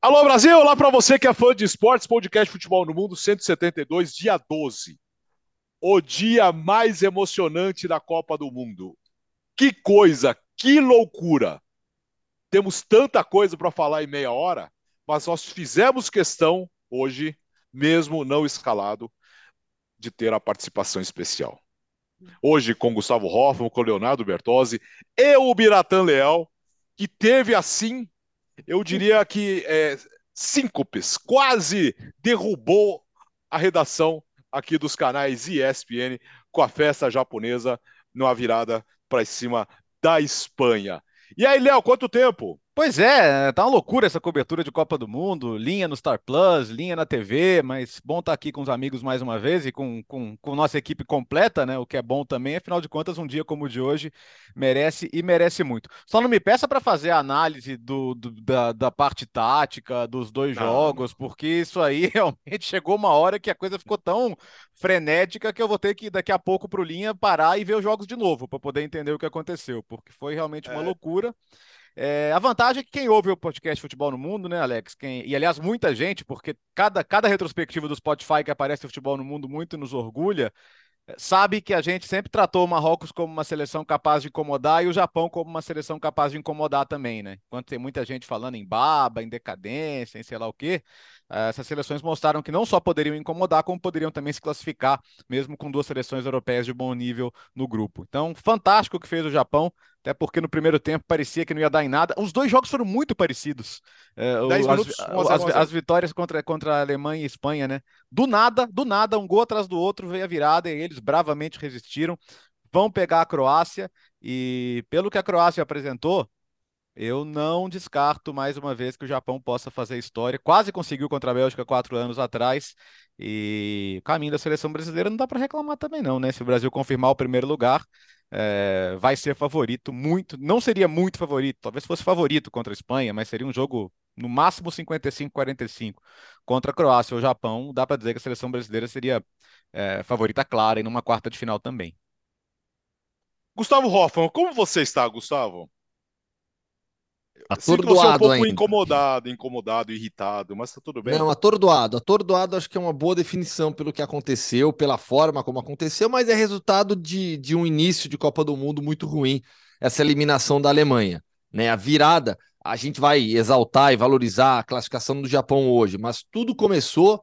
Alô, Brasil! Olá para você que é fã de esportes, podcast Futebol no Mundo 172, dia 12. O dia mais emocionante da Copa do Mundo. Que coisa, que loucura! Temos tanta coisa para falar em meia hora, mas nós fizemos questão hoje, mesmo não escalado, de ter a participação especial. Hoje com Gustavo Hoffmann, com Leonardo Bertozzi e o Biratan Leal, que teve assim eu diria que síncopes, quase derrubou a redação aqui dos canais ESPN com a festa japonesa numa virada para cima da Espanha. E aí, Léo, quanto tempo? Pois é, tá uma loucura essa cobertura de Copa do Mundo, linha no Star Plus, linha na TV, mas bom estar aqui com os amigos mais uma vez e com nossa equipe completa, né? O que é bom também, afinal de contas, um dia como o de hoje merece e merece muito. Só não me peça para fazer a análise da parte tática, dos dois Não, jogos, não. porque isso aí realmente chegou uma hora que a coisa ficou tão frenética que eu vou ter que daqui a pouco pro linha parar e ver os jogos de novo para poder entender o que aconteceu, porque foi realmente uma É, loucura. A vantagem é que quem ouve o podcast Futebol no Mundo, né, Alex? E aliás, muita gente, porque cada retrospectiva do Spotify que aparece o Futebol no Mundo muito nos orgulha, sabe que a gente sempre tratou o Marrocos como uma seleção capaz de incomodar e o Japão como uma seleção capaz de incomodar também, né? Enquanto tem muita gente falando em baba, em decadência, em sei lá o quê, essas seleções mostraram que não só poderiam incomodar, como poderiam também se classificar, mesmo com duas seleções europeias de bom nível no grupo. Então, fantástico o que fez o Japão, até porque no primeiro tempo parecia que não ia dar em nada. Os dois jogos foram muito parecidos. 10 minutos, 1-0, As 1-0. vitórias contra a Alemanha e Espanha, né? Do nada, um gol atrás do outro veio a virada e eles bravamente resistiram. Vão pegar a Croácia e, pelo que a Croácia apresentou, eu não descarto mais uma vez que o Japão possa fazer história. Quase conseguiu contra a Bélgica 4 anos atrás. E o caminho da seleção brasileira não dá para reclamar também, não, né? Se o Brasil confirmar o primeiro lugar, vai ser favorito, muito. Não seria muito favorito, talvez fosse favorito contra a Espanha, mas seria um jogo no máximo 55-45 contra a Croácia ou Japão. Dá para dizer que a seleção brasileira seria favorita clara e numa quarta de final também. Gustavo Hoffmann, como você está, Gustavo? Sinto você um Atordoado pouco ainda. incomodado, irritado, mas tá tudo bem? Não, atordoado. Atordoado acho que é uma boa definição pelo que aconteceu, pela forma como aconteceu, mas é resultado de um início de Copa do Mundo muito ruim, essa eliminação da Alemanha. Né? A virada, a gente vai exaltar e valorizar a classificação do Japão hoje, mas tudo começou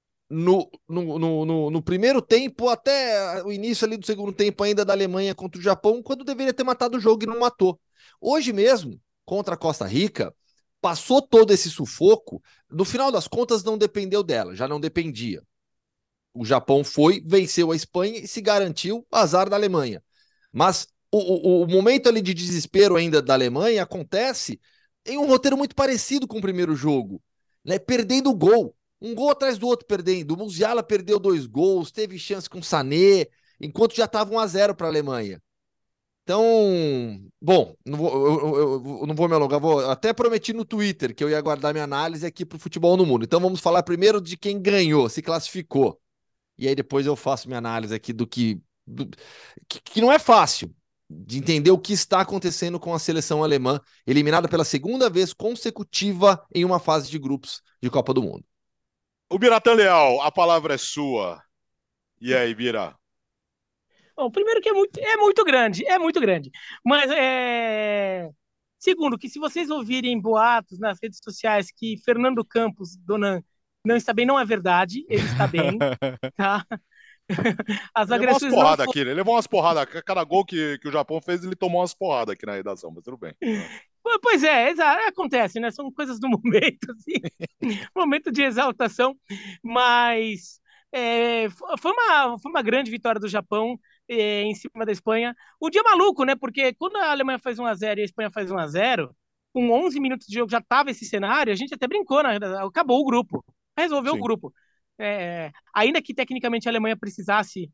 no primeiro tempo, até o início ali do segundo tempo ainda da Alemanha contra o Japão, quando deveria ter matado o jogo e não matou. Hoje mesmo, contra a Costa Rica, passou todo esse sufoco, no final das contas não dependeu dela, já não dependia. O Japão foi, venceu a Espanha e se garantiu azar da Alemanha. Mas o momento ali de desespero ainda da Alemanha acontece em um roteiro muito parecido com o primeiro jogo, né? Perdendo o gol. Um gol atrás do outro perdendo. O Musiala perdeu dois gols, teve chance com o Sané, enquanto já estava 1-0 para a Alemanha. Então, bom, não vou, eu não vou me alongar, vou, até prometi no Twitter que eu ia guardar minha análise aqui para o futebol no mundo. Então vamos falar primeiro de quem ganhou, se classificou. E aí depois eu faço minha análise aqui que não é fácil de entender o que está acontecendo com a seleção alemã, eliminada pela segunda vez consecutiva em uma fase de grupos de Copa do Mundo. O Biratan Leal, a palavra é sua. E aí, Bira? Bom, primeiro que é muito grande. Mas segundo, que se vocês ouvirem boatos nas redes sociais que Fernando Campos, Donan, não está bem, não é verdade. Ele está bem, tá? As Ele levou umas agressões não porradas foram. aqui, ele levou umas porradas. Cada gol que o Japão fez, ele tomou umas porradas aqui na redação, mas tudo bem. Pois é, acontece, né? São coisas do momento, assim, momento de exaltação. Mas foi uma grande vitória do Japão em cima da Espanha. O dia maluco, né? Porque quando a Alemanha faz 1-0 e a Espanha faz 1-0, com 11 minutos de jogo já estava esse cenário, a gente até brincou, né? Acabou o grupo, resolveu o Sim. grupo. Ainda que tecnicamente a Alemanha precisasse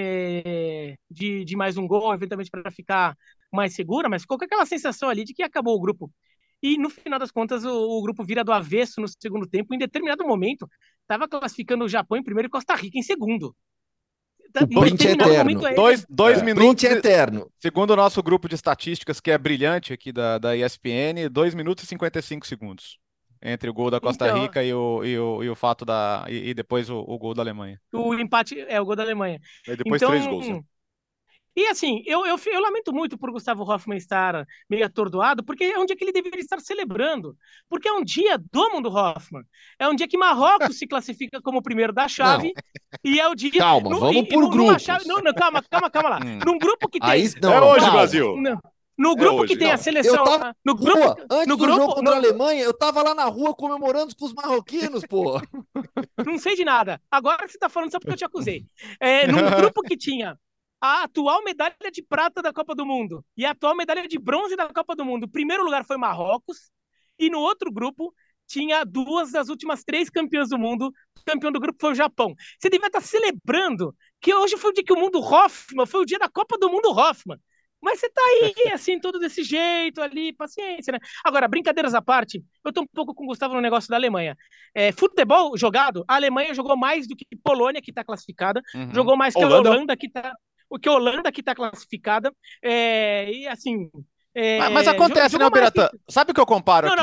de mais um gol, eventualmente para ficar mais segura, mas ficou com aquela sensação ali de que acabou o grupo. E no final das contas, o grupo vira do avesso no segundo tempo. Em determinado momento, estava classificando o Japão em primeiro e Costa Rica em segundo. O Em print é determinado momento, eterno. Dois O print minutos, é eterno. segundo o nosso grupo de estatísticas, que é brilhante aqui da ESPN, 2 minutos e 55 segundos. entre o gol da Costa Então, Rica e o fato e depois o gol da Alemanha. o empate é o gol da Alemanha. E depois 3 gols, né? Então, e assim, eu lamento muito por Gustavo Hoffmann estar meio atordoado, porque é um dia que ele deveria estar celebrando. Porque é um dia do mundo Hoffmann. É um dia que Marrocos se classifica como o primeiro da Não, chave. E é o dia. calma, vamos por Numa chave. grupos. Não, calma lá. Hum. Num grupo que Aí, tem. não, É não, hoje, calma. Brasil. No É grupo que hoje. tem a Não, seleção. eu tava No na rua, grupo. antes No do jogo grupo. contra a Alemanha, eu tava lá na rua comemorando com os marroquinos, pô. Não sei de nada. Agora você tá falando só porque eu te acusei. Num grupo que tinha a atual medalha de prata da Copa do Mundo e a atual medalha de bronze da Copa do Mundo. O primeiro lugar foi Marrocos, e no outro grupo tinha 2 das últimas 3 campeãs do mundo. O campeão do grupo foi o Japão. Você devia estar celebrando que hoje foi o dia que o mundo Hoffmann, foi o dia da Copa do Mundo Hoffmann. Mas você tá aí, assim, todo desse jeito ali, paciência, né? Agora, brincadeiras à parte, eu tô um pouco com o Gustavo no negócio da Alemanha. Futebol jogado, a Alemanha jogou mais do que Polônia, que tá classificada, Uhum. jogou mais que a Holanda? Holanda, que a Holanda que tá classificada, e assim, Mas acontece, né, jogou mais que... Berata? Sabe o que eu comparo Não, aqui?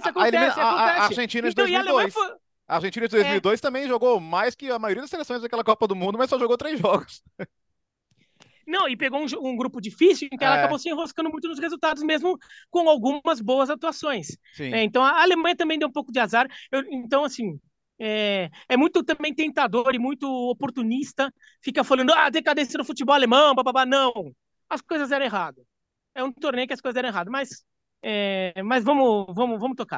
A acontece. Argentina de Então, e a Alemanha 2002. foi... A Argentina de É, 2002 também jogou mais que a maioria das seleções daquela Copa do Mundo, mas só jogou 3 jogos. não, e pegou um grupo difícil, então ela É, acabou se enroscando muito nos resultados, mesmo com algumas boas atuações. sim. Então a Alemanha também deu um pouco de azar. Então, assim, é muito também tentador e muito oportunista. Fica falando, decadência do futebol alemão, bababá. Não, as coisas eram erradas. É um torneio que as coisas eram erradas, mas vamos tocar.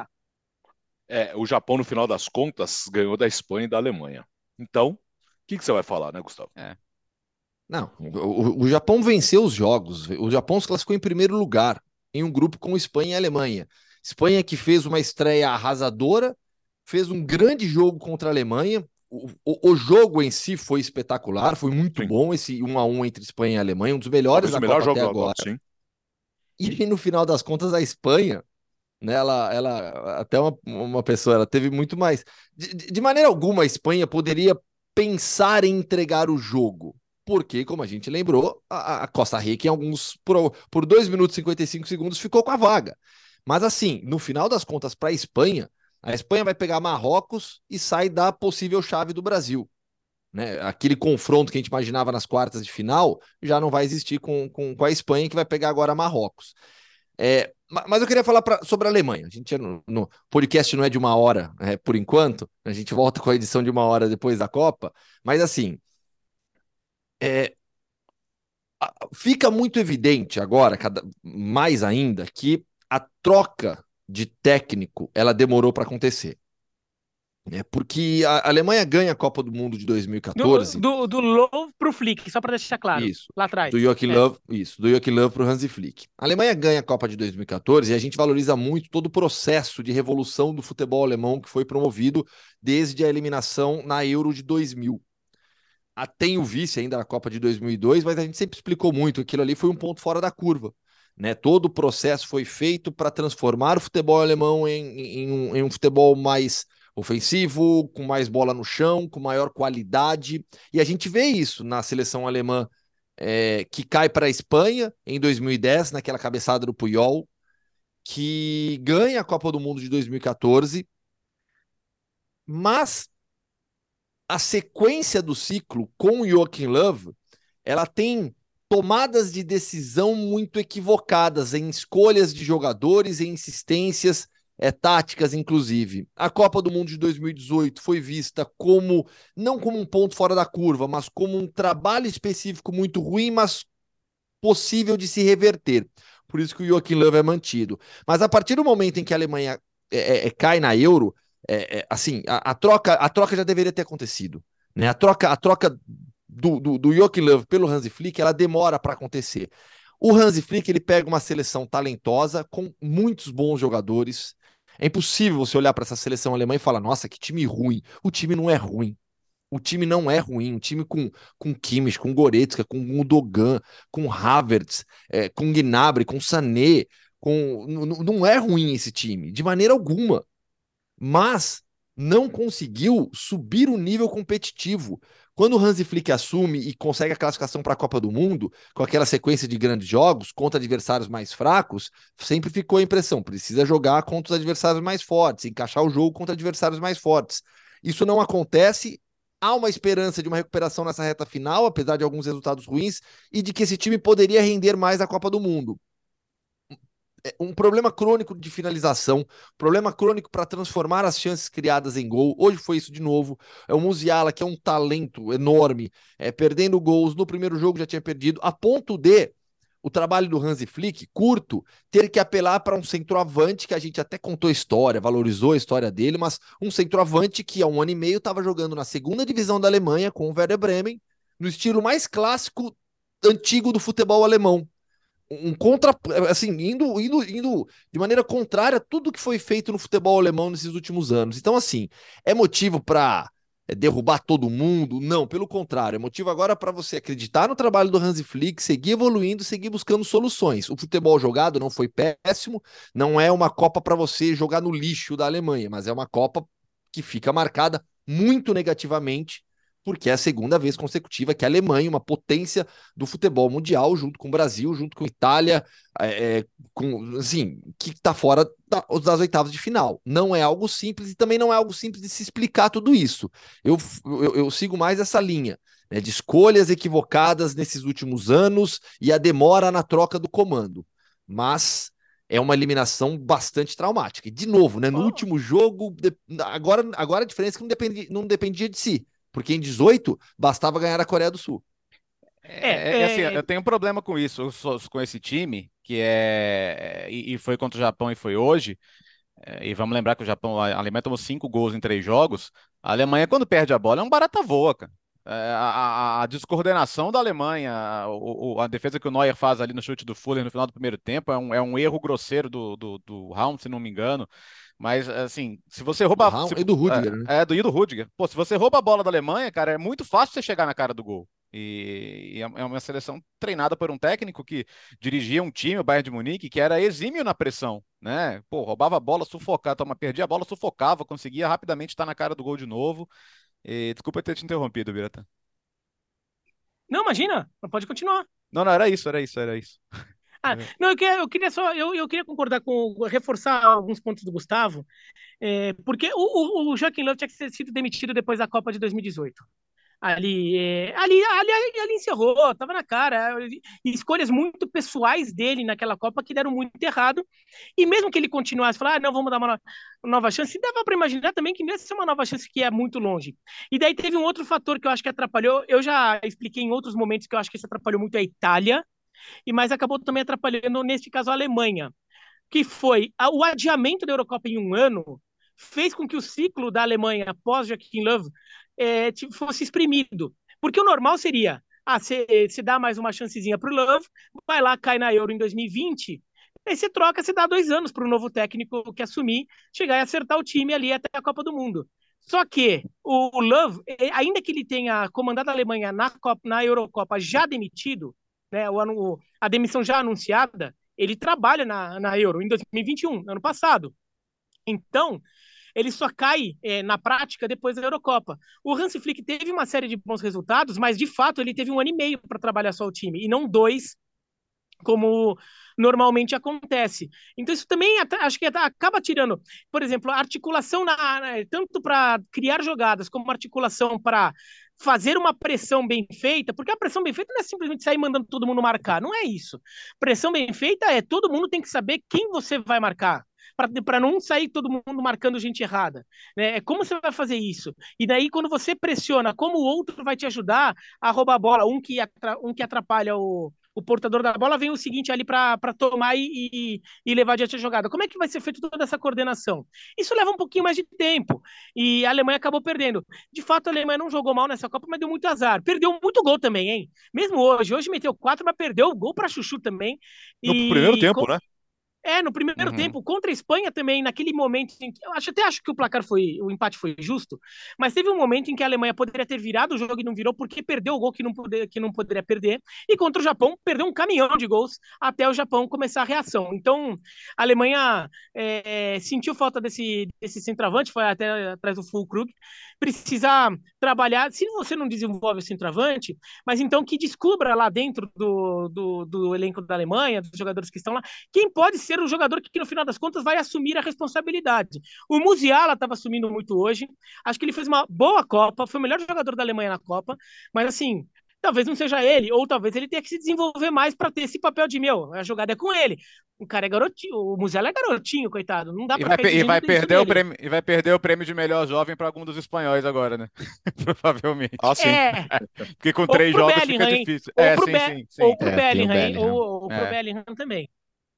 O Japão, no final das contas, ganhou da Espanha e da Alemanha. Então, o que você vai falar, né, Gustavo? É. Não, o Japão venceu os jogos. O Japão se classificou em primeiro lugar em um grupo com Espanha e Alemanha. Espanha que fez uma estreia arrasadora, fez um grande jogo contra a Alemanha. O jogo em si foi espetacular, foi muito Sim. bom esse 1-1 entre Espanha e Alemanha, um dos melhores Talvez da o melhor Copa jogo até da agora. Copa, sim. E no final das contas, a Espanha, né, ela até uma pessoa, ela teve muito mais. De maneira alguma, a Espanha poderia pensar em entregar o jogo. Porque, como a gente lembrou, a Costa Rica, em por 2 minutos e 55 segundos, ficou com a vaga. Mas, assim, no final das contas, para a Espanha vai pegar Marrocos e sai da possível chave do Brasil. Né? Aquele confronto que a gente imaginava nas quartas de final já não vai existir com a Espanha, que vai pegar agora Marrocos. Mas eu queria falar sobre a Alemanha. A gente no podcast não é de 1 hora, por enquanto. A gente volta com a edição de 1 hora depois da Copa. Mas assim, fica muito evidente agora, mais ainda, que a troca de técnico ela demorou para acontecer. Porque a Alemanha ganha a Copa do Mundo de 2014. Do Low pro Flick, só para deixar claro, Isso. lá atrás. Do Joachim Löw, isso, do Joachim Löw para o Hansi Flick. A Alemanha ganha a Copa de 2014 e a gente valoriza muito todo o processo de revolução do futebol alemão que foi promovido desde a eliminação na Euro de 2000. Tem o vice ainda na Copa de 2002, mas a gente sempre explicou muito que aquilo ali foi um ponto fora da curva. Né? Todo o processo foi feito para transformar o futebol alemão em um futebol mais ofensivo, com mais bola no chão, com maior qualidade. E a gente vê isso na seleção alemã, que cai para a Espanha em 2010, naquela cabeçada do Puyol, que ganha a Copa do Mundo de 2014, mas a sequência do ciclo com o Joachim Löw, ela tem tomadas de decisão muito equivocadas em escolhas de jogadores, em insistências táticas, inclusive. A Copa do Mundo de 2018 foi vista não como um ponto fora da curva, mas como um trabalho específico muito ruim, mas possível de se reverter. Por isso que o Joachim Löw é mantido. Mas a partir do momento em que a Alemanha cai na Euro, assim, a troca já deveria ter acontecido. Né? A troca do Joachim Löw pelo Hansi Flick, ela demora para acontecer. O Hansi Flick, ele pega uma seleção talentosa, com muitos bons jogadores. É impossível você olhar para essa seleção alemã e falar, nossa, que time ruim. O time não é ruim. O time não é ruim. Um time com Kimmich, com Goretzka, com Gundogan, com Havertz, com Gnabry, com Sané. Não é ruim esse time, de maneira alguma. Mas não conseguiu subir o nível competitivo. Quando o Hansi Flick assume e consegue a classificação para a Copa do Mundo, com aquela sequência de grandes jogos contra adversários mais fracos, sempre ficou a impressão, precisa jogar contra os adversários mais fortes, encaixar o jogo contra adversários mais fortes. Isso não acontece, há uma esperança de uma recuperação nessa reta final, apesar de alguns resultados ruins, e de que esse time poderia render mais na Copa do Mundo. Um problema crônico de finalização, problema crônico para transformar as chances criadas em gol. Hoje foi isso de novo. É o Musiala, que é um talento enorme, perdendo gols. No primeiro jogo já tinha perdido, a ponto de o trabalho do Hansi Flick, curto, ter que apelar para um centroavante, que a gente até contou história, valorizou a história dele, mas um centroavante que há 1 ano e meio estava jogando na segunda divisão da Alemanha com o Werder Bremen, no estilo mais clássico, antigo do futebol alemão. Assim, indo de maneira contrária a tudo que foi feito no futebol alemão nesses últimos anos. Então, assim, é motivo para derrubar todo mundo? Não, pelo contrário, é motivo agora para você acreditar no trabalho do Hansi Flick, seguir evoluindo, seguir buscando soluções. O futebol jogado não foi péssimo, não é uma Copa para você jogar no lixo da Alemanha, mas é uma Copa que fica marcada muito negativamente, porque é a segunda vez consecutiva que a Alemanha, uma potência do futebol mundial, junto com o Brasil, junto com a Itália, assim, que está fora das oitavas de final. Não é algo simples e também não é algo simples de se explicar tudo isso. Eu sigo mais essa linha, né, de escolhas equivocadas nesses últimos anos e a demora na troca do comando. Mas é uma eliminação bastante traumática. E, de novo, né, no último jogo, agora a diferença é que não dependia de si. Porque em 18 bastava ganhar a Coreia do Sul. Assim, eu tenho um problema com isso, com esse time, que e foi contra o Japão e foi hoje. E vamos lembrar que a Alemanha tomou 5 gols em 3 jogos. A Alemanha, quando perde a bola, é um barata voa, cara. A descoordenação da Alemanha, a defesa que o Neuer faz ali no chute do Fuller no final do primeiro tempo, é um erro grosseiro do Raum, se não me engano. Mas, assim, se você rouba. E do Rudiger, né? E do Rudiger. Pô, se você rouba a bola da Alemanha, cara, é muito fácil você chegar na cara do gol. E é uma seleção treinada por um técnico que dirigia um time, o Bayern de Munique, que era exímio na pressão, né? Pô, roubava a bola, sufocava, perdia a bola, sufocava, conseguia rapidamente estar na cara do gol de novo. Desculpa ter te interrompido, Biratan. Não, imagina, pode continuar. Não, era isso. Não, eu queria só, eu queria concordar reforçar alguns pontos do Gustavo, porque o Joaquim Löw tinha que sido demitido depois da Copa de 2018. Ali encerrou, tava na cara. Escolhas muito pessoais dele naquela Copa que deram muito errado. E mesmo que ele continuasse, falar, não, vamos dar uma nova chance, dava para imaginar também que não ia ser uma nova chance que é muito longe. E daí teve um outro fator que eu acho que atrapalhou. Eu já expliquei em outros momentos que eu acho que isso atrapalhou muito a Itália, mas acabou também atrapalhando, nesse caso, a Alemanha, que foi o adiamento da Eurocopa em 1 ano, fez com que o ciclo da Alemanha após Joachim Löw fosse exprimido. Porque o normal seria, você dá mais uma chancezinha para o Löw, vai lá, cai na Euro em 2020, aí você troca, você dá 2 anos para o novo técnico que assumir, chegar e acertar o time ali até a Copa do Mundo. Só que o Löw, ainda que ele tenha comandado a Alemanha na Eurocopa já demitido, né, a demissão já anunciada, ele trabalha na Euro em 2021, ano passado. Então, ele só cai na prática depois da Eurocopa. O Hansi Flick teve uma série de bons resultados, mas de fato ele teve 1 ano e meio para trabalhar só o time, e não 2, como normalmente acontece. Então isso também acho que acaba tirando, por exemplo, a articulação tanto para criar jogadas como articulação para fazer uma pressão bem feita, porque a pressão bem feita não é simplesmente sair mandando todo mundo marcar, não é isso. Pressão bem feita é todo mundo tem que saber quem você vai marcar, para não sair todo mundo marcando gente errada. Né? Como você vai fazer isso? E daí, quando você pressiona, como o outro vai te ajudar a roubar a bola, um que atrapalha o portador da bola, vem o seguinte ali para tomar e levar adiante a jogada. Como é que vai ser feita toda essa coordenação? Isso leva um pouquinho mais de tempo. E a Alemanha acabou perdendo. De fato, a Alemanha não jogou mal nessa Copa, mas deu muito azar. Perdeu muito gol também, hein? Mesmo hoje. Hoje meteu 4, mas perdeu o gol para chuchu também. No primeiro tempo, né? No primeiro tempo, contra a Espanha também, naquele momento em que, até acho que o empate foi justo, mas teve um momento em que a Alemanha poderia ter virado o jogo e não virou porque perdeu o gol que não poderia perder, e contra o Japão perdeu um caminhão de gols até o Japão começar a reação. Então, a Alemanha sentiu falta desse centroavante, foi até atrás do Füllkrug, precisa trabalhar, se você não desenvolve o centroavante, mas então que descubra lá dentro do elenco da Alemanha, dos jogadores que estão lá, quem pode ser o jogador que no final das contas vai assumir a responsabilidade. O Musiala estava assumindo muito hoje, acho que ele fez uma boa Copa, foi o melhor jogador da Alemanha na Copa, mas assim, talvez não seja ele, ou talvez ele tenha que se desenvolver mais para ter esse papel de, a jogada é com ele. O cara é garotinho, o Musiala é garotinho, coitado, não dá para e vai perder o prêmio, e vai perder o prêmio de melhor jovem para algum dos espanhóis agora, né? Provavelmente. Sim. Porque com 3 jogos fica difícil. Ou pro Bellingham, ou pro Bellingham também.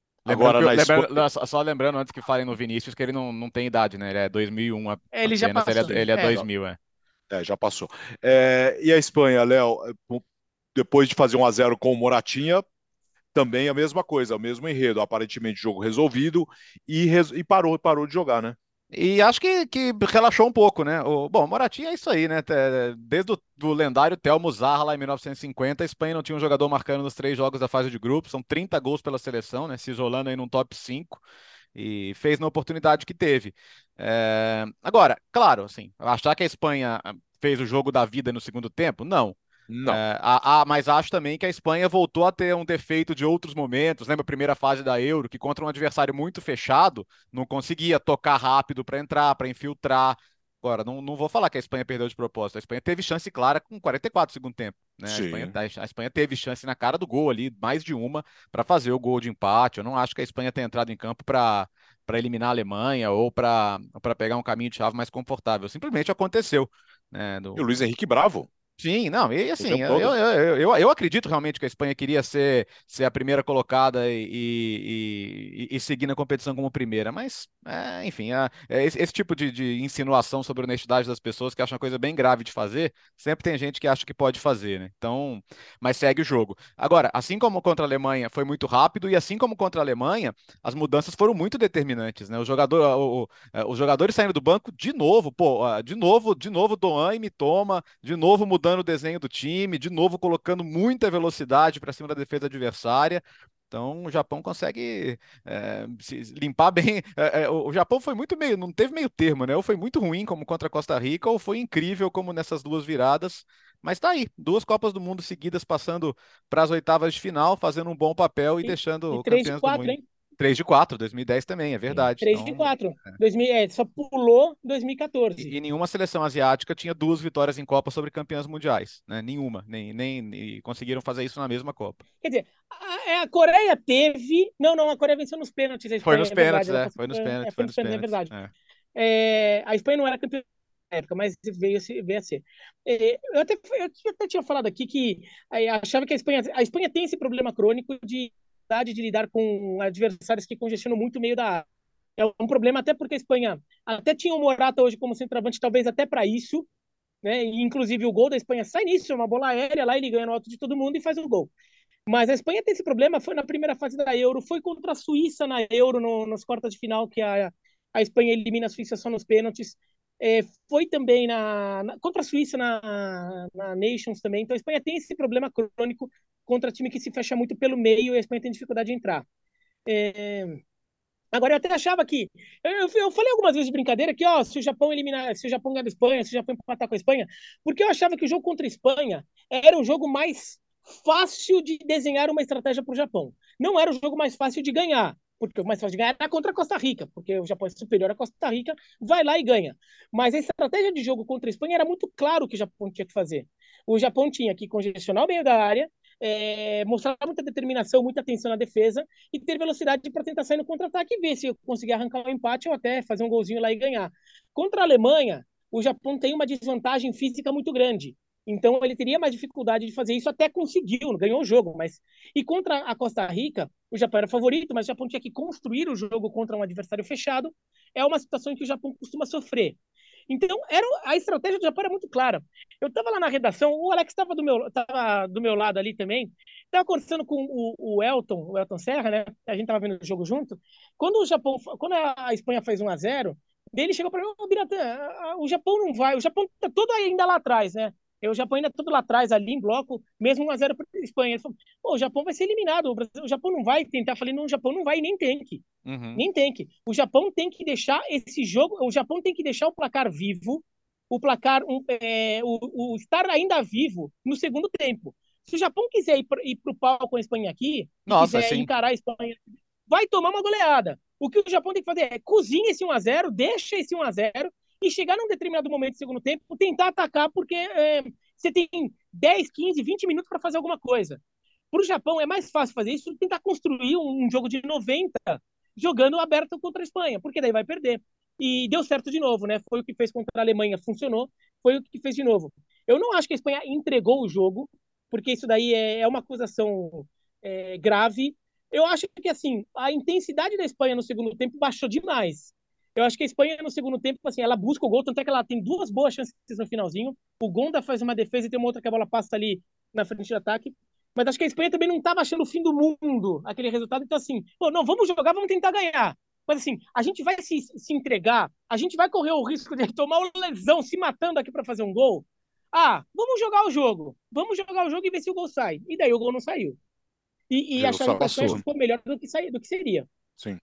Só lembrando antes que falem no Vinícius que ele não tem idade, né? Ele é 2001 ele já passou. Ele é 2000, já passou. E a Espanha, Léo, depois de fazer 1-0 com o Moratinha, também a mesma coisa, o mesmo enredo, aparentemente jogo resolvido e parou de jogar, né? E acho que relaxou um pouco, né? O Moratinha é isso aí, né? Desde o lendário Telmo Zarra lá em 1950, a Espanha não tinha um jogador marcando nos 3 jogos da fase de grupos, são 30 gols pela seleção, né? Se isolando aí num top 5 e fez na oportunidade que teve. Agora, claro, assim, achar que a Espanha fez o jogo da vida no segundo tempo, não. Não. Mas acho também que a Espanha voltou a ter um defeito de outros momentos. Lembra a primeira fase da Euro, que contra um adversário muito fechado, não conseguia tocar rápido para entrar, para infiltrar. Agora, não vou falar que a Espanha perdeu de propósito. A Espanha teve chance clara com 44 do segundo tempo. Né? A Espanha teve chance na cara do gol ali, mais de uma, para fazer o gol de empate. Eu não acho que a Espanha tenha entrado em campo para eliminar a Alemanha ou para pegar um caminho de chave mais confortável. Simplesmente aconteceu. Né? E o Luiz Henrique bravo. Sim, não, e assim, eu acredito realmente que a Espanha queria ser a primeira colocada e seguir na competição como primeira, mas, enfim, esse tipo de insinuação sobre a honestidade das pessoas, que acha uma coisa bem grave de fazer, sempre tem gente que acha que pode fazer, né? Então, mas segue o jogo. Agora, assim como contra a Alemanha foi muito rápido, e assim como contra a Alemanha, as mudanças foram muito determinantes, né? Os jogadores saindo do banco de novo, de novo Doan e Mitoma, de novo mudando o desenho do time, de novo colocando muita velocidade para cima da defesa adversária. Então o Japão consegue se limpar bem. O Japão foi muito não teve meio termo, né? Ou foi muito ruim como contra a Costa Rica, ou foi incrível como nessas 2 viradas. Mas tá aí, 2 Copas do Mundo seguidas passando para as oitavas de final, fazendo um bom papel e deixando o campeões do mundo. 3 de 4, 2010 também, é verdade. 3 de 4. 2000, só pulou 2014. E nenhuma seleção asiática tinha 2 vitórias em Copa sobre campeãs mundiais, né? Nenhuma, nem conseguiram fazer isso na mesma Copa. Quer dizer, a Coreia teve... Não, a Coreia venceu nos pênaltis. Foi nos pênaltis, foi nos pênaltis. É verdade. A Espanha não era campeã na época, mas veio a ser. Eu até tinha falado aqui que achava que a Espanha tem esse problema crônico de lidar com adversários que congestionam muito o meio da área. É um problema até porque a Espanha até tinha o Morata hoje como centroavante, talvez até para isso, né? E, inclusive o gol da Espanha sai nisso, é uma bola aérea lá, ele ganha no alto de todo mundo e faz o gol. Mas a Espanha tem esse problema, foi na primeira fase da Euro, foi contra a Suíça na Euro, nas quartas de final, que a Espanha elimina a Suíça só nos pênaltis. Foi também contra a Suíça na Nations também. Então a Espanha tem esse problema crônico contra time que se fecha muito pelo meio e a Espanha tem dificuldade de entrar. Agora, eu até achava que... Eu falei algumas vezes de brincadeira que, se o Japão ganhar da Espanha, se o Japão empatar com a Espanha, porque eu achava que o jogo contra a Espanha era o jogo mais fácil de desenhar uma estratégia para o Japão. Não era o jogo mais fácil de ganhar, porque o mais fácil de ganhar era contra a Costa Rica, porque o Japão é superior à Costa Rica, vai lá e ganha. Mas a estratégia de jogo contra a Espanha era muito claro o que o Japão tinha que fazer. O Japão tinha que congestionar o meio da área, mostrar muita determinação, muita atenção na defesa e ter velocidade para tentar sair no contra-ataque e ver se eu conseguir arrancar um empate ou até fazer um golzinho lá e ganhar. Contra a Alemanha, o Japão tem uma desvantagem física muito grande. Então ele teria mais dificuldade de fazer isso, até conseguiu, ganhou o jogo. E contra a Costa Rica, o Japão era favorito, mas o Japão tinha que construir o jogo contra um adversário fechado. É uma situação que o Japão costuma sofrer. Então, a estratégia do Japão era muito clara. Eu estava lá na redação, o Alex estava tava do meu lado ali também, estava conversando com o Elton Serra, né? A gente estava vendo o jogo junto. Quando a Espanha fez 1-0, ele chegou para mim: "Ô, Biratan, o Japão não vai, o Japão está todo ainda lá atrás, né? O Japão ainda todo lá atrás, ali em bloco, mesmo 1-0 para a Espanha." Ele falou: "Pô, o Japão vai ser eliminado, o Japão não vai tentar." Eu falei: "Não, o Japão não vai e nem tem que. Uhum. Nem tem que. O Japão tem que deixar esse jogo, o Japão tem que deixar o placar vivo, o placar, o estar ainda vivo no segundo tempo. Se o Japão quiser ir para o pau com a Espanha aqui, e Nossa, quiser sim. encarar a Espanha, vai tomar uma goleada. O que o Japão tem que fazer é cozinha esse 1-0, deixa esse 1-0 e chegar num determinado momento do segundo tempo, tentar atacar, porque você tem 10, 15, 20 minutos para fazer alguma coisa. Para o Japão é mais fácil fazer isso do que tentar construir um jogo de 90 jogando aberto contra a Espanha, porque daí vai perder. E deu certo de novo, né? Foi o que fez contra a Alemanha, funcionou, foi o que fez de novo. Eu não acho que a Espanha entregou o jogo, porque isso daí é uma acusação grave. Eu acho que, assim, a intensidade da Espanha no segundo tempo baixou demais. Eu acho que a Espanha no segundo tempo, assim, ela busca o gol, tanto é que ela tem duas boas chances no finalzinho. O Gonda faz uma defesa e tem uma outra que a bola passa ali na frente de ataque. Mas acho que a Espanha também não estava achando o fim do mundo aquele resultado. Então, assim, pô, não, vamos jogar, vamos tentar ganhar. Mas, assim, a gente vai se entregar, a gente vai correr o risco de tomar uma lesão se matando aqui para fazer um gol. Ah, vamos jogar o jogo. Vamos jogar o jogo e ver se o gol sai. E daí o gol não saiu. E achando que a Espanha Passou. ficou melhor do que seria. Sim.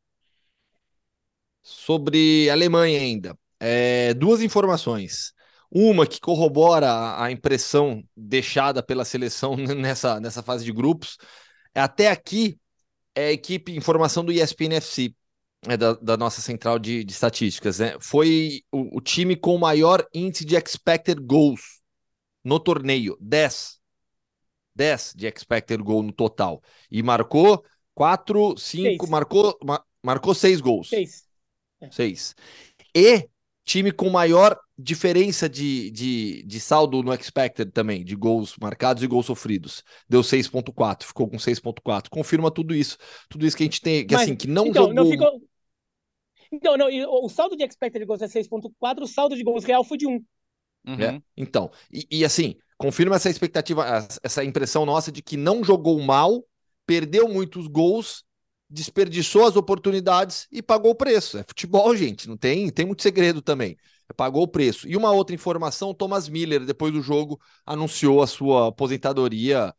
Sobre a Alemanha ainda. Duas informações. Uma que corrobora a impressão deixada pela seleção nessa fase de grupos. Até aqui, é a equipe, informação do ESPN FC, da nossa central de estatísticas, né? Foi o time com o maior índice de expected goals no torneio, 10. 10 de expected goal no total. E marcou 4, 5, Seis. marcou 6 gols. Seis. 6. E time com maior diferença de saldo no expected também, de gols marcados e gols sofridos. Deu 6,4, ficou com 6,4. Confirma tudo isso. Tudo isso que a gente tem, que Mas, assim, que não então, não jogou. ficou. Então, não, o saldo de expected goals é 6,4, o saldo de gols real foi de 1. Uhum. Então, e assim, confirma essa expectativa, essa impressão nossa de que não jogou mal, perdeu muitos gols, desperdiçou as oportunidades e pagou o preço. É futebol, gente, não tem muito segredo também. Pagou o preço. E uma outra informação, Thomas Miller, depois do jogo, anunciou a sua aposentadoria.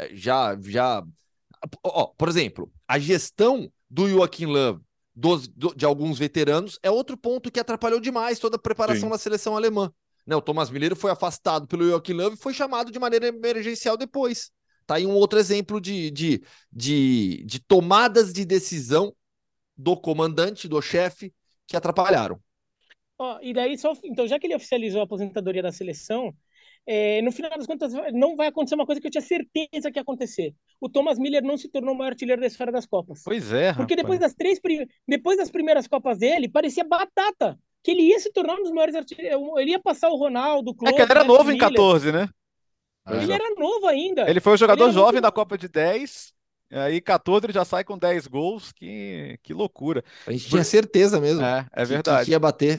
Por exemplo, a gestão do Joachim Löw, de alguns veteranos, é outro ponto que atrapalhou demais toda a preparação Sim. da seleção alemã. Né, o Thomas Miller foi afastado pelo Joachim Löw e foi chamado de maneira emergencial depois. Tá aí um outro exemplo de tomadas de decisão do comandante, do chefe, que atrapalharam. E daí, então, já que ele oficializou a aposentadoria da seleção, no final das contas, não vai acontecer uma coisa que eu tinha certeza que ia acontecer. O Thomas Miller não se tornou o maior artilheiro da história das Copas. Pois é, Porque rapaz. depois das primeiras Copas dele, parecia batata. Que ele ia se tornar um dos maiores artilheiros. Ele ia passar o Ronaldo, o É que ele Klose, era o Gerd novo em Müller. 14, né? Ele era novo ainda. Ele foi o Ele jogador era muito jovem da novo. Copa de 10, aí 14 ele já sai com 10 gols, que loucura. A gente tinha certeza mesmo É que ia verdade. bater.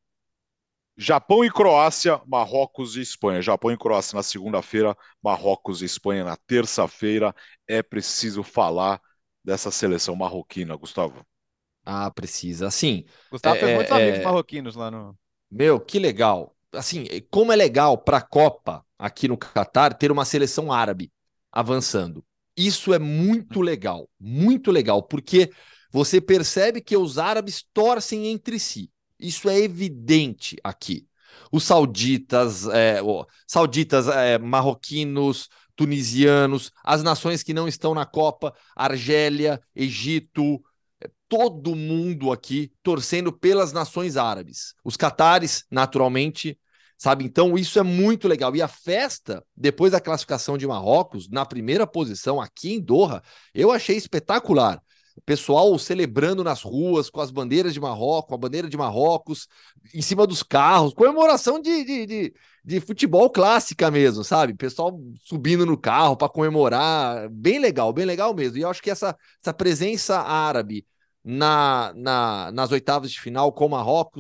Japão e Croácia, Marrocos e Espanha. Japão e Croácia na segunda-feira, Marrocos e Espanha na terça-feira. É preciso falar dessa seleção marroquina, Gustavo. Ah, precisa. Assim, Gustavo fez muitos amigos marroquinos lá no. meu, que legal. Assim, como é legal para a Copa aqui no Catar ter uma seleção árabe avançando. Isso é muito legal, porque você percebe que os árabes torcem entre si. Isso é evidente aqui. Os sauditas, marroquinos, tunisianos, as nações que não estão na Copa, Argélia, Egito, todo mundo aqui torcendo pelas nações árabes. Os catares, naturalmente, sabe? Então, isso é muito legal. E a festa, depois da classificação de Marrocos, na primeira posição aqui em Doha, eu achei espetacular. O pessoal celebrando nas ruas com as bandeiras de Marrocos, a bandeira de Marrocos, em cima dos carros, comemoração de futebol clássica mesmo, sabe? Pessoal subindo no carro para comemorar, bem legal mesmo. E eu acho que essa presença árabe nas oitavas de final com Marrocos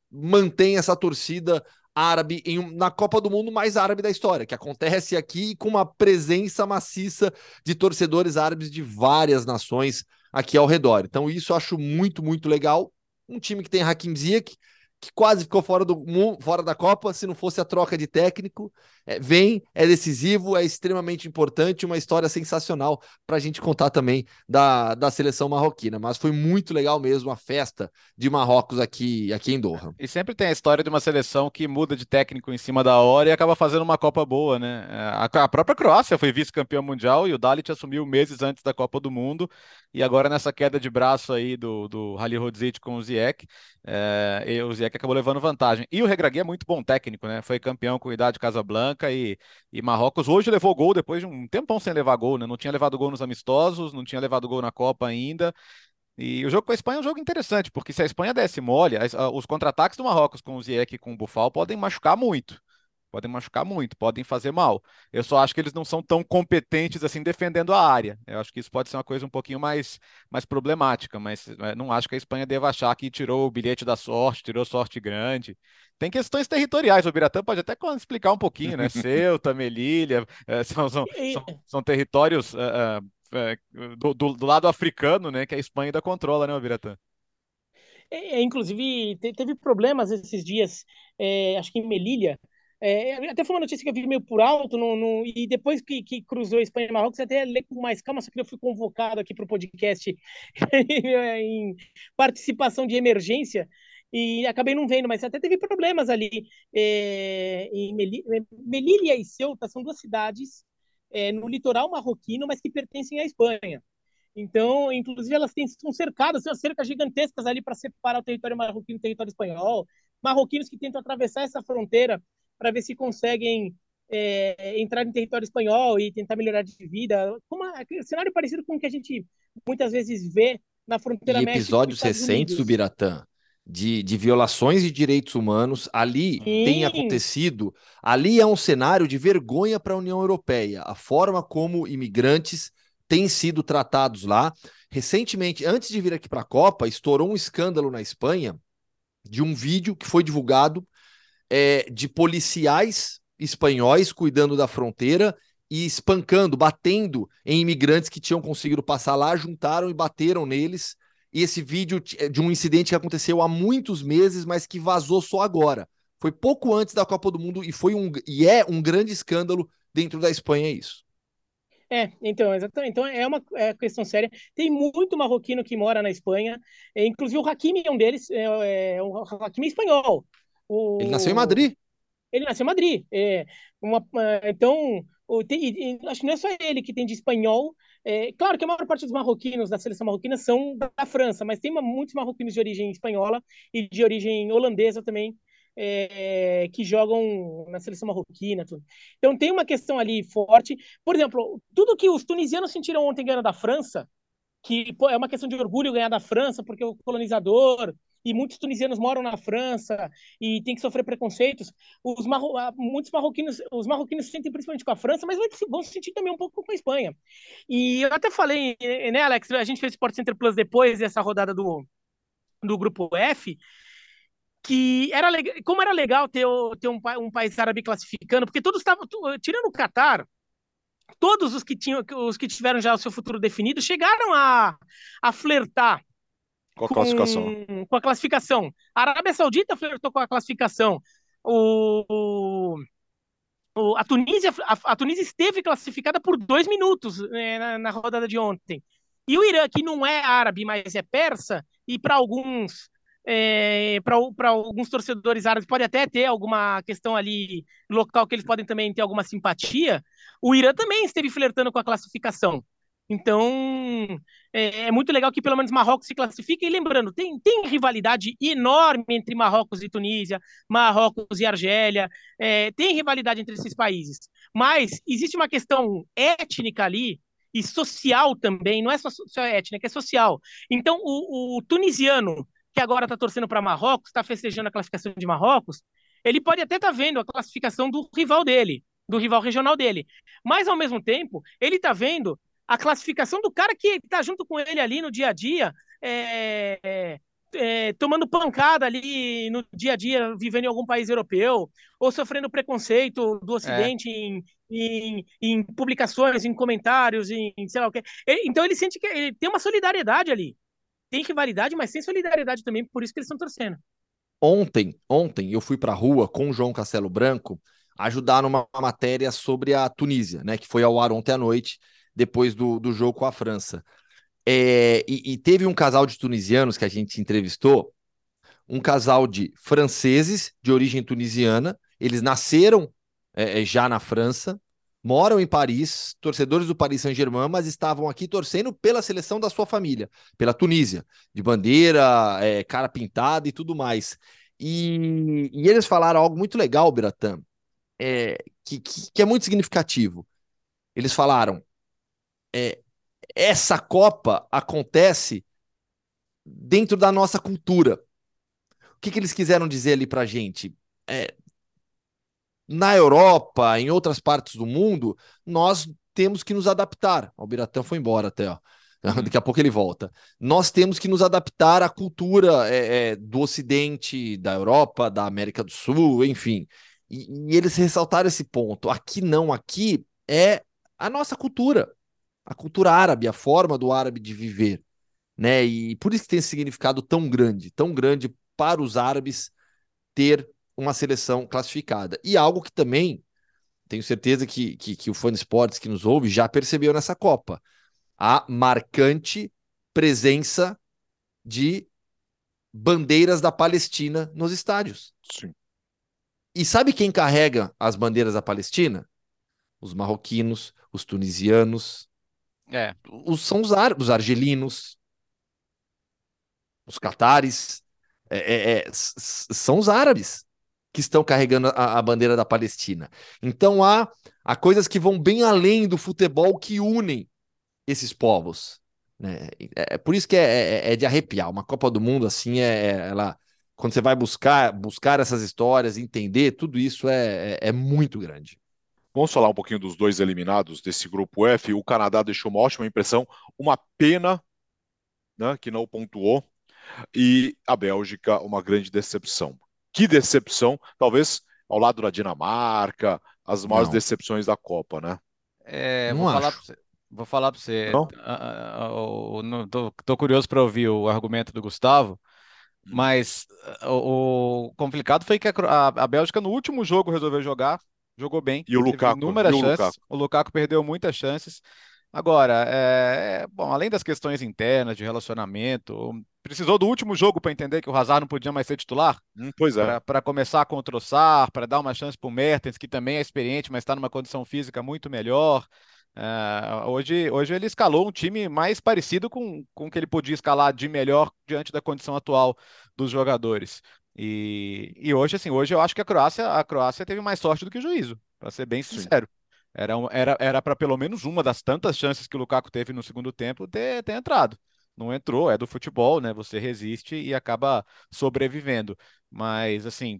mantém essa torcida árabe na Copa do Mundo mais árabe da história, que acontece aqui com uma presença maciça de torcedores árabes de várias nações aqui ao redor. Então isso eu acho muito, muito legal. Um time que tem Hakim Ziyech, que quase ficou fora da Copa, se não fosse a troca de técnico, é decisivo, é extremamente importante, uma história sensacional para a gente contar também da seleção marroquina, mas foi muito legal mesmo a festa de Marrocos aqui em Doha. E sempre tem a história de uma seleção que muda de técnico em cima da hora e acaba fazendo uma Copa boa, né? A própria Croácia foi vice-campeã mundial e o Dalit assumiu meses antes da Copa do Mundo, e agora nessa queda de braço aí do Halilhodžić com o Ziyech, o Ziyech acabou levando vantagem. E o Regragui é muito bom técnico, né? Foi campeão com o Wydad Casablanca e Marrocos hoje levou gol depois de um tempão sem levar gol, né? Não tinha levado gol nos amistosos, não tinha levado gol na Copa ainda. E o jogo com a Espanha é um jogo interessante, porque se a Espanha desse mole, os contra-ataques do Marrocos com o Ziyech e com o Buffal podem machucar muito. Podem machucar muito, podem fazer mal. Eu só acho que eles não são tão competentes assim defendendo a área. Eu acho que isso pode ser uma coisa um pouquinho mais problemática, mas não acho que a Espanha deva achar que tirou o bilhete da sorte, tirou sorte grande. Tem questões territoriais, o Biratã pode até explicar um pouquinho, né? Ceuta, Melilla, são territórios do lado africano, né? Que a Espanha ainda controla, né, o Biratã? Inclusive, teve problemas esses dias, acho que em Melilla. Até foi uma notícia que eu vi meio por alto, e depois que cruzou Espanha e Marrocos, até ler com mais calma, só que eu fui convocado aqui para o podcast em participação de emergência, e acabei não vendo, mas até teve problemas ali. Em Melilla e Ceuta são duas cidades no litoral marroquino, mas que pertencem à Espanha. Então, inclusive, são cercadas, tem umas cercas gigantescas ali para separar o território marroquino do território espanhol. Marroquinos que tentam atravessar essa fronteira para ver se conseguem entrar em território espanhol e tentar melhorar de vida. Cenário parecido com o que a gente muitas vezes vê na fronteira E episódios México-Estados recentes do Unidos. Biratã, de violações de direitos humanos, ali tem acontecido, ali é um cenário de vergonha para a União Europeia, a forma como imigrantes têm sido tratados lá. Recentemente, antes de vir aqui para a Copa, estourou um escândalo na Espanha de um vídeo que foi divulgado de policiais espanhóis cuidando da fronteira e espancando, batendo em imigrantes que tinham conseguido passar lá, juntaram e bateram neles. E esse vídeo de um incidente que aconteceu há muitos meses, mas que vazou só agora. Foi pouco antes da Copa do Mundo e é um grande escândalo dentro da Espanha isso. Então, exatamente. Então, é uma questão séria. Tem muito marroquino que mora na Espanha. Inclusive, o Hakimi é um deles. O Hakimi é espanhol. Ele nasceu em Madrid. Ele nasceu em Madrid. Então, acho que não é só ele que tem de espanhol. Claro que a maior parte dos marroquinos da seleção marroquina são da França, mas tem muitos marroquinos de origem espanhola e de origem holandesa também, que jogam na seleção marroquina. Tudo. Então tem uma questão ali forte. Por exemplo, tudo que os tunisianos sentiram ontem ganhando da França, que é uma questão de orgulho ganhar da França, porque o colonizador, e muitos tunisianos moram na França e tem que sofrer preconceitos. Muitos marroquinos, os marroquinos se sentem principalmente com a França, mas vão se sentir também um pouco com a Espanha. E eu até falei, né, Alex, a gente fez Sport Center Plus depois dessa rodada do Grupo F, que como era legal ter um país árabe classificando, porque todos estavam, tirando o Catar, todos os que tiveram já o seu futuro definido chegaram a flertar com a classificação. Com a classificação. A Arábia Saudita flertou com a classificação. A Tunísia esteve classificada por 2 minutos na rodada de ontem. E o Irã, que não é árabe, mas é persa, e para alguns torcedores árabes pode até ter alguma questão ali local que eles podem também ter alguma simpatia, o Irã também esteve flertando com a classificação. Então, é muito legal que pelo menos Marrocos se classifique. E lembrando, tem rivalidade enorme entre Marrocos e Tunísia, Marrocos e Argélia, tem rivalidade entre esses países. Mas existe uma questão étnica ali, e social também, não é só étnica, é social. Então, o tunisiano, que agora está torcendo para Marrocos, está festejando a classificação de Marrocos, ele pode até estar vendo a classificação do rival dele, do rival regional dele. Mas, ao mesmo tempo, ele está vendo a classificação do cara que está junto com ele ali no dia a dia, tomando pancada ali no dia a dia, vivendo em algum país europeu, ou sofrendo preconceito do Ocidente em publicações, em comentários, em sei lá o quê. Então ele sente que ele tem uma solidariedade ali. Tem rivalidade, mas tem solidariedade também, por isso que eles estão torcendo. Ontem eu fui para a rua com o João Castelo Branco ajudar numa matéria sobre a Tunísia, né, que foi ao ar ontem à noite, depois do jogo com a França. E teve um casal de tunisianos que a gente entrevistou, um casal de franceses de origem tunisiana, eles nasceram já na França, moram em Paris, torcedores do Paris Saint-Germain, mas estavam aqui torcendo pela seleção da sua família, pela Tunísia, de bandeira, cara pintada e tudo mais. E eles falaram algo muito legal, Biratã, que é muito significativo. Eles falaram, essa Copa acontece dentro da nossa cultura. O que eles quiseram dizer ali pra gente? Na Europa, em outras partes do mundo, nós temos que nos adaptar. O Biratã foi embora até, ó. Daqui a pouco ele volta. Nós temos que nos adaptar à cultura do Ocidente, da Europa, da América do Sul, enfim. E eles ressaltaram esse ponto. Aqui não, aqui é a nossa cultura, a cultura árabe, a forma do árabe de viver, né? E por isso que tem esse significado tão grande para os árabes ter uma seleção classificada. E algo que também tenho certeza que o fã de esportes que nos ouve já percebeu nessa Copa: a marcante presença de bandeiras da Palestina nos estádios. Sim. E sabe quem carrega as bandeiras da Palestina? Os marroquinos, os tunisianos, são os argelinos, os catares, são os árabes que estão carregando a bandeira da Palestina. Então há coisas que vão bem além do futebol que unem esses povos, né? Por isso que é de arrepiar. Uma Copa do Mundo assim, ela, quando você vai buscar essas histórias, entender, tudo isso é muito grande. Vamos falar um pouquinho dos dois eliminados desse grupo F. O Canadá deixou uma ótima impressão, uma pena, né, que não pontuou, e a Bélgica, uma grande decepção. Que decepção, talvez ao lado da Dinamarca, as maiores Não, decepções da Copa, né? não acho. Vou falar para você. Não? Tô curioso para ouvir o argumento do Gustavo, mas o complicado foi que a Bélgica no último jogo resolveu jogar, jogou bem, E o teve Lukaku? E inúmeras o chances. Lukaku? O Lukaku perdeu muitas chances. Agora, bom, além das questões internas de relacionamento, precisou do último jogo para entender que o Hazard não podia mais ser titular, Pois é. para começar contra o Trossard, para dar uma chance para o Mertens, que também é experiente, mas está numa condição física muito melhor. Hoje ele escalou um time mais parecido com o que ele podia escalar de melhor diante da condição atual dos jogadores. E hoje, assim, hoje eu acho que a Croácia teve mais sorte do que juízo, para ser bem Sim. sincero. Era para pelo menos uma das tantas chances que o Lukaku teve no segundo tempo ter entrado. Não entrou, é do futebol, né? Você resiste e acaba sobrevivendo. Mas, assim,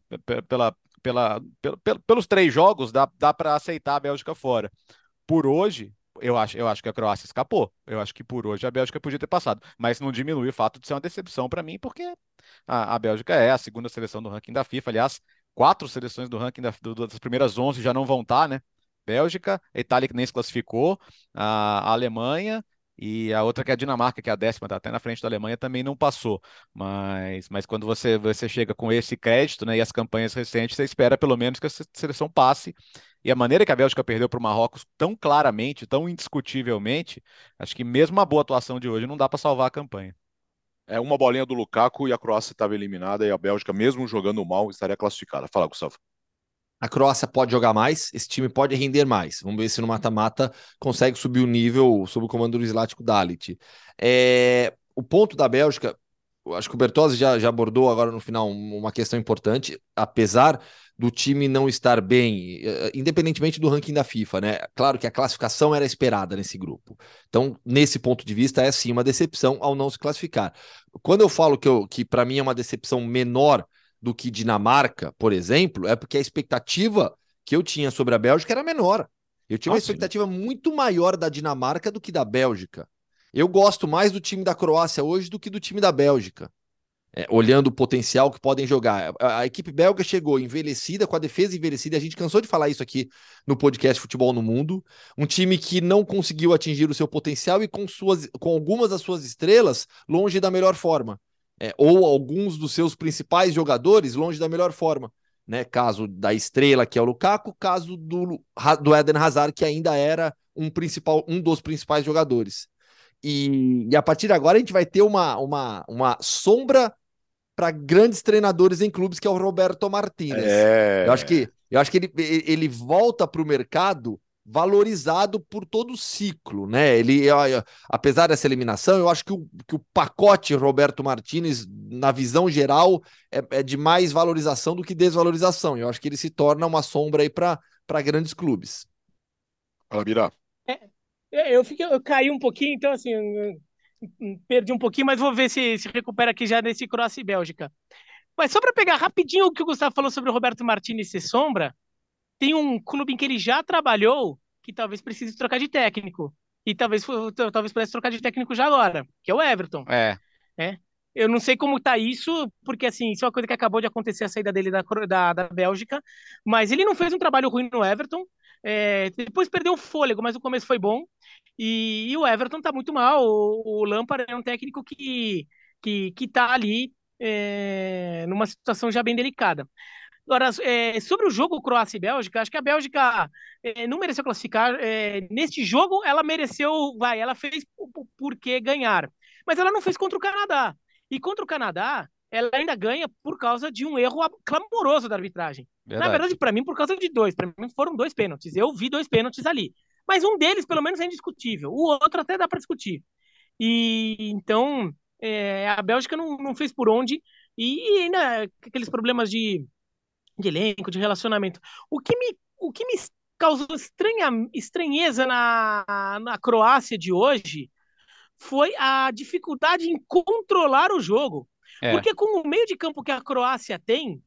pelos 3 jogos, dá para aceitar a Bélgica fora. Por hoje, eu acho que a Croácia escapou. Eu acho que por hoje a Bélgica podia ter passado. Mas não diminui o fato de ser uma decepção para mim, porque a Bélgica é a segunda seleção do ranking da FIFA. Aliás, 4 seleções do ranking das primeiras 11 já não vão estar, né? Bélgica, a Itália que nem se classificou, a Alemanha e a outra que é a Dinamarca, que é a 10ª, está até na frente da Alemanha, também não passou. Mas quando você chega com esse crédito, né, e as campanhas recentes, você espera pelo menos que a seleção passe. E a maneira que a Bélgica perdeu para o Marrocos tão claramente, tão indiscutivelmente, acho que mesmo a boa atuação de hoje não dá para salvar a campanha. É uma bolinha do Lukaku e a Croácia estava eliminada e a Bélgica, mesmo jogando mal, estaria classificada. Fala, Gustavo. A Croácia pode jogar mais, esse time pode render mais. Vamos ver se no mata-mata consegue subir o nível sob o comando do Zlatko Dalic. O ponto da Bélgica, acho que o Bertozzi já abordou agora no final uma questão importante, apesar do time não estar bem, independentemente do ranking da FIFA, né? Claro que a classificação era esperada nesse grupo. Então, nesse ponto de vista, é sim uma decepção ao não se classificar. Quando eu falo que para mim é uma decepção menor do que Dinamarca, por exemplo, é porque a expectativa que eu tinha sobre a Bélgica era menor. Eu tinha uma expectativa muito maior da Dinamarca do que da Bélgica. Eu gosto mais do time da Croácia hoje do que do time da Bélgica. olhando o potencial que podem jogar. A equipe belga chegou envelhecida, com a defesa envelhecida, a gente cansou de falar isso aqui no podcast Futebol no Mundo, um time que não conseguiu atingir o seu potencial e com algumas das suas estrelas longe da melhor forma, ou alguns dos seus principais jogadores longe da melhor forma. Né? Caso da estrela, que é o Lukaku, caso do Eden Hazard, que ainda era um dos principais jogadores. E a partir de agora a gente vai ter uma sombra para grandes treinadores em clubes, que é o Roberto Martínez. Eu acho que ele volta para o mercado valorizado por todo o ciclo, né? Apesar dessa eliminação, eu acho que o pacote Roberto Martínez, na visão geral, é de mais valorização do que desvalorização. Eu acho que ele se torna uma sombra aí para grandes clubes. Fala, Bira. Eu caí um pouquinho, então assim, perdi um pouquinho, mas vou ver se recupera aqui já nesse Croácia e Bélgica. Mas só para pegar rapidinho o que o Gustavo falou sobre o Roberto Martínez ser sombra, tem um clube em que ele já trabalhou que talvez precise trocar de técnico. E talvez pudesse trocar de técnico já agora, que é o Everton. Né? Eu não sei como tá isso, porque assim, isso é uma coisa que acabou de acontecer, a saída dele da Bélgica, mas ele não fez um trabalho ruim no Everton, depois perdeu o fôlego, mas o começo foi bom, e o Everton tá muito mal, o Lampard é um técnico que tá ali numa situação já bem delicada. Agora, sobre o jogo Croácia e Bélgica, acho que a Bélgica não mereceu classificar. Neste jogo, ela mereceu, ela fez por que ganhar. Mas ela não fez contra o Canadá. E contra o Canadá, ela ainda ganha por causa de um erro clamoroso da arbitragem. Na verdade, para mim, por causa de dois. Para mim, foram 2 pênaltis. Eu vi 2 pênaltis ali. Mas um deles, pelo menos, é indiscutível. O outro até dá para discutir. E então, a Bélgica não fez por onde. E ainda aqueles problemas de elenco, de relacionamento. O que me causou estranheza na Croácia de hoje foi a dificuldade em controlar o jogo. Porque com o meio de campo que a Croácia tem,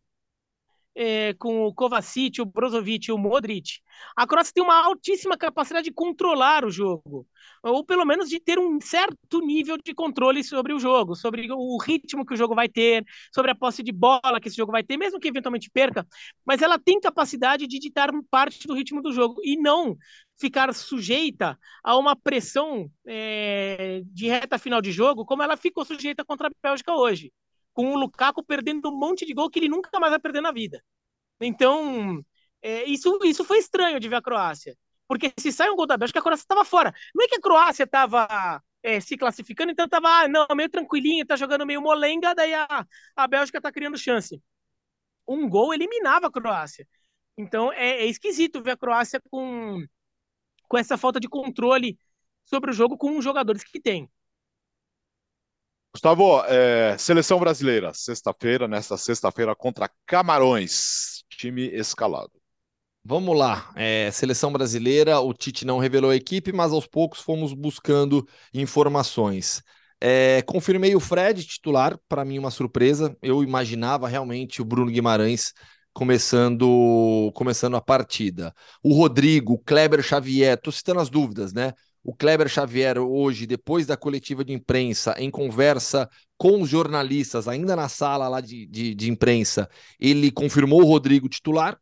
com o Kovacic, o Brozovic e o Modric, a Croácia tem uma altíssima capacidade de controlar o jogo, ou pelo menos de ter um certo nível de controle sobre o jogo, sobre o ritmo que o jogo vai ter, sobre a posse de bola que esse jogo vai ter, mesmo que eventualmente perca, mas ela tem capacidade de ditar parte do ritmo do jogo e não ficar sujeita a uma pressão de reta final de jogo, como ela ficou sujeita contra a Bélgica hoje, com o Lukaku perdendo um monte de gol que ele nunca mais vai perder na vida. Então, isso foi estranho de ver a Croácia. Porque se sai um gol da Bélgica, a Croácia estava fora. Não é que a Croácia estava se classificando, então estava meio tranquilinha, está jogando meio molenga, daí a Bélgica está criando chance. Um gol eliminava a Croácia. Então, é esquisito ver a Croácia com essa falta de controle sobre o jogo com os jogadores que tem. Gustavo, seleção brasileira, nesta sexta-feira contra Camarões, time escalado. Vamos lá, seleção brasileira, o Tite não revelou a equipe, mas aos poucos fomos buscando informações. Confirmei o Fred titular, para mim uma surpresa, eu imaginava realmente o Bruno Guimarães começando a partida. O Rodrigo, o Kleber Xavier, tô citando as dúvidas, né? O Kleber Xavier hoje, depois da coletiva de imprensa, em conversa com os jornalistas, ainda na sala lá de imprensa, ele confirmou o Rodrigo titular,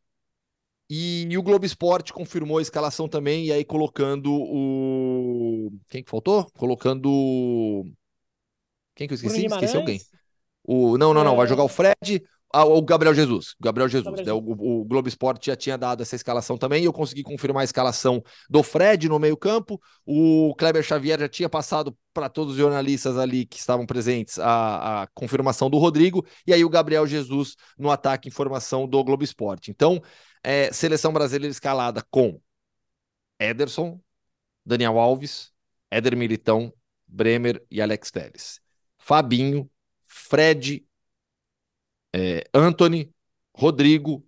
e o Globo Esporte confirmou a escalação também, e aí colocando o... Quem que faltou? Colocando... Quem que eu esqueci? Esqueci alguém. Não, vai jogar o Fred... o Gabriel Jesus. Né? O Globo Esporte já tinha dado essa escalação também, e eu consegui confirmar a escalação do Fred no meio-campo. O Kleber Xavier já tinha passado para todos os jornalistas ali que estavam presentes a confirmação do Rodrigo, e aí o Gabriel Jesus no ataque, informação do Globo Esporte. Então, seleção brasileira escalada com Ederson, Daniel Alves, Éder Militão, Bremer e Alex Telles. Fabinho, Fred, Antony, Rodrigo,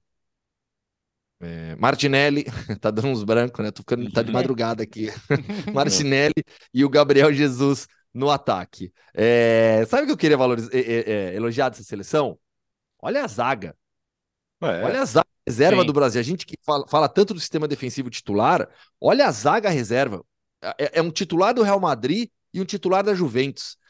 Martinelli, tá dando uns brancos, né? Tá de madrugada aqui. Martinelli e o Gabriel Jesus no ataque. Sabe o que eu queria elogiar dessa seleção? Olha a zaga. Olha a zaga reserva do Brasil. A gente que fala tanto do sistema defensivo titular, olha a zaga reserva. É um titular do Real Madrid e um titular da Juventus.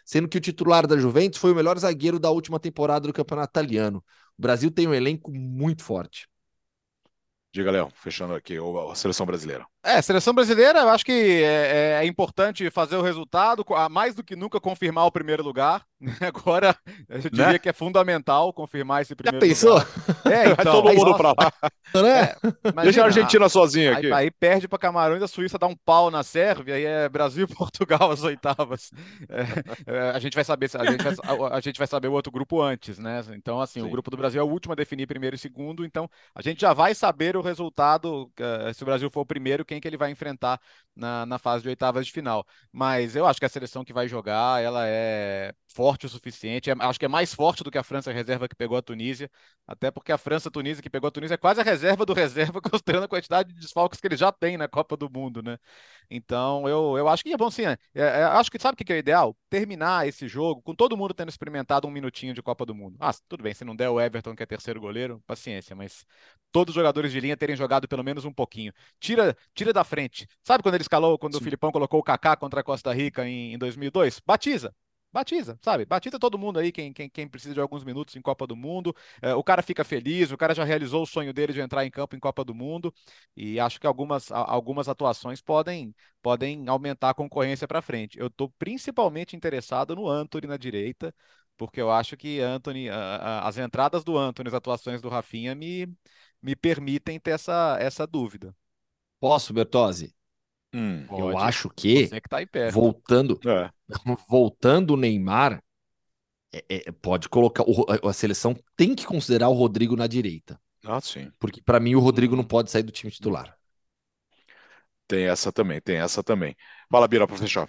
sendo que o titular da Juventus foi o melhor zagueiro da última temporada do Campeonato Italiano. O Brasil tem um elenco muito forte. Diga, Léo, fechando aqui a seleção brasileira. Seleção brasileira, eu acho que é importante fazer o resultado, mais do que nunca confirmar o primeiro lugar. Agora, eu diria que é fundamental confirmar esse primeiro pensou? lugar. Vai Então, todo mundo pra lá. Deixa a Argentina sozinha aqui. Aí perde para Camarões, a Suíça dá um pau na Sérvia, aí é Brasil e Portugal as oitavas. A gente vai saber, a gente vai saber o outro grupo antes, né? Então, assim, o grupo do Brasil é o último a definir primeiro e segundo, então a gente já vai saber o resultado, se o Brasil for o primeiro, quem que ele vai enfrentar na fase de oitavas de final. Mas eu acho que a seleção que vai jogar, ela é forte o suficiente, acho que é mais forte do que a França reserva que pegou a Tunísia, até porque a França-Tunísia que pegou a Tunísia é quase a reserva do reserva, considerando a quantidade de desfalques que ele já tem na Copa do Mundo, né? Então, eu acho que é bom sim, né? Acho que sabe o que é o ideal? Terminar esse jogo com todo mundo tendo experimentado um minutinho de Copa do Mundo. Tudo bem, se não der o Everton, que é terceiro goleiro, paciência, mas todos os jogadores de linha terem jogado pelo menos um pouquinho. Tira da frente. Sabe quando ele escalou, quando o Filipão colocou o Kaká contra a Costa Rica em 2002? Batiza, sabe? Batiza todo mundo aí, quem precisa de alguns minutos em Copa do Mundo. O cara fica feliz, o cara já realizou o sonho dele de entrar em campo em Copa do Mundo. E acho que algumas atuações podem aumentar a concorrência para frente. Eu estou principalmente interessado no Antony na direita, porque eu acho que as entradas do Antony, as atuações do Rafinha me permitem ter essa dúvida. Posso, Bertozzi? Eu acho que, Você que tá aí perto. voltando o Neymar, pode colocar. A seleção tem que considerar o Rodrigo na direita. Sim. Porque, para mim, o Rodrigo não pode sair do time titular. Tem essa também. Fala, Bira, para fechar.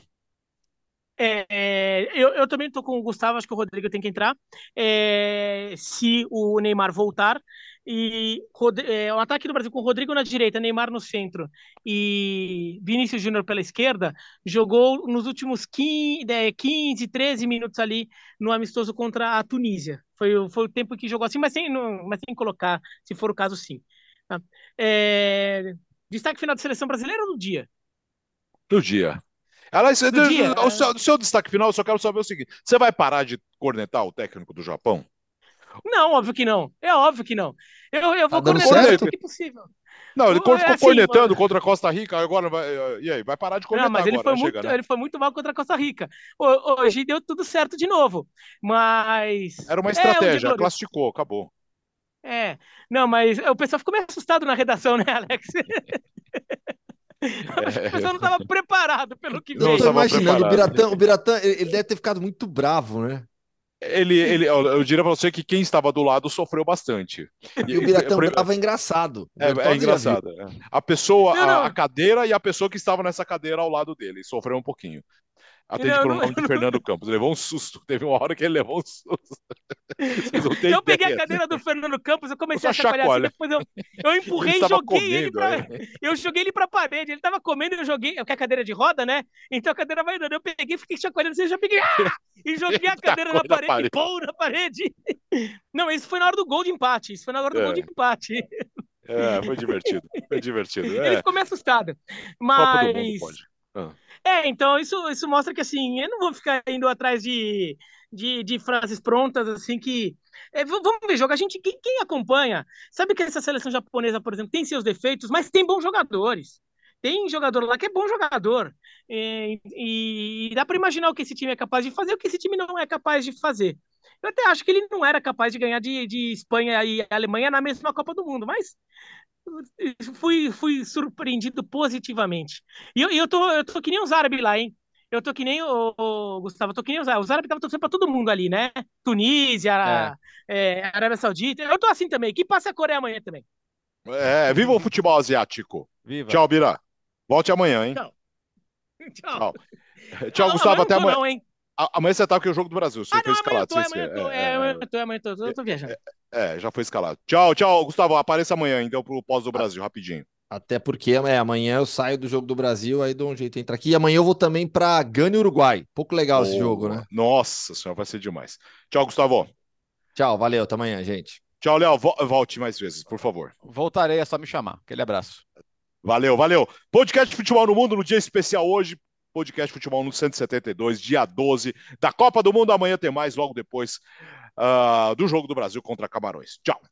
Eu também estou com o Gustavo, acho que o Rodrigo tem que entrar. Se o Neymar voltar. E o ataque do Brasil com o Rodrigo na direita, Neymar no centro e Vinícius Júnior pela esquerda, jogou nos últimos 15, 13 minutos ali no amistoso contra a Tunísia. Foi o tempo que jogou assim, mas sem colocar, se for o caso, sim. Tá? Destaque final da seleção brasileira ou do dia? Do dia. Aliás, o seu destaque final, eu só quero saber o seguinte: você vai parar de cornetar o técnico do Japão? Não, óbvio que não. É óbvio que não. Eu vou cornetar sempre que possível. Não, ele ficou cornetando contra a Costa Rica, agora e aí, vai parar de cornetar mas agora. Ele foi muito mal contra a Costa Rica. Hoje deu tudo certo de novo, mas... Era uma estratégia, classificou, acabou. Não, mas o pessoal ficou meio assustado na redação, né, Alex? O pessoal não estava preparado pelo que veio. Eu tô imaginando, o Biratã, ele deve ter ficado muito bravo, né? Eu diria pra você que quem estava do lado sofreu bastante. E o Biratã bravo é engraçado. É engraçado. A pessoa, a cadeira e a pessoa que estava nessa cadeira ao lado dele sofreu um pouquinho. Atende pelo nome de Fernando Campos. Levou um susto. Teve uma hora que ele levou um susto. Eu peguei a cadeira do Fernando Campos, eu comecei a chacoalhar assim, depois eu empurrei e joguei ele pra... Eu joguei ele pra parede. Ele tava comendo e eu joguei... Porque a cadeira de roda, né? Então a cadeira vai dando. Eu peguei, fiquei chacoalhando assim, eu já peguei... E joguei a cadeira na parede. Pô, na parede. Não, isso foi na hora do gol de empate. Foi divertido. Ele ficou meio assustado. Mas... Copa do Mundo pode. Então isso mostra que assim, eu não vou ficar indo atrás de frases prontas, assim, que... vamos ver, jogo, quem acompanha, sabe que essa seleção japonesa, por exemplo, tem seus defeitos, mas tem bons jogadores. Tem jogador lá que é bom jogador. E dá para imaginar o que esse time é capaz de fazer, o que esse time não é capaz de fazer. Eu até acho que ele não era capaz de ganhar de Espanha e Alemanha na mesma Copa do Mundo, mas... Fui surpreendido positivamente. E eu tô que nem os árabes lá, hein? Eu tô que nem o Gustavo, eu tô que nem os árabes. Os árabes estavam torcendo pra todo mundo ali, né? Tunísia, Arábia Saudita. Eu tô assim também. Que passa a Coreia amanhã também. Viva o futebol asiático. Viva. Tchau, Bira. Volte amanhã, hein? Tchau. Tchau, Gustavo. Até amanhã. Não, hein? Amanhã você tá aqui o jogo do Brasil. Você foi escalado. Amanhã eu tô viajando. Já foi escalado. Tchau, Gustavo. Apareça amanhã, então, pro pós do Brasil, rapidinho. Até porque amanhã eu saio do jogo do Brasil, aí dou um jeito de entrar aqui. E amanhã eu vou também pra Gana e Uruguai. Pouco legal esse jogo, né? Nossa senhora, vai ser demais. Tchau, Gustavo. Tchau, valeu. Até amanhã, gente. Tchau, Léo. Volte mais vezes, por favor. Voltarei, é só me chamar. Aquele abraço. Valeu. Podcast de Futebol no Mundo, no dia especial hoje. Podcast Futebol no 172, dia 12 da Copa do Mundo. Amanhã tem mais, logo depois do jogo do Brasil contra Camarões. Tchau.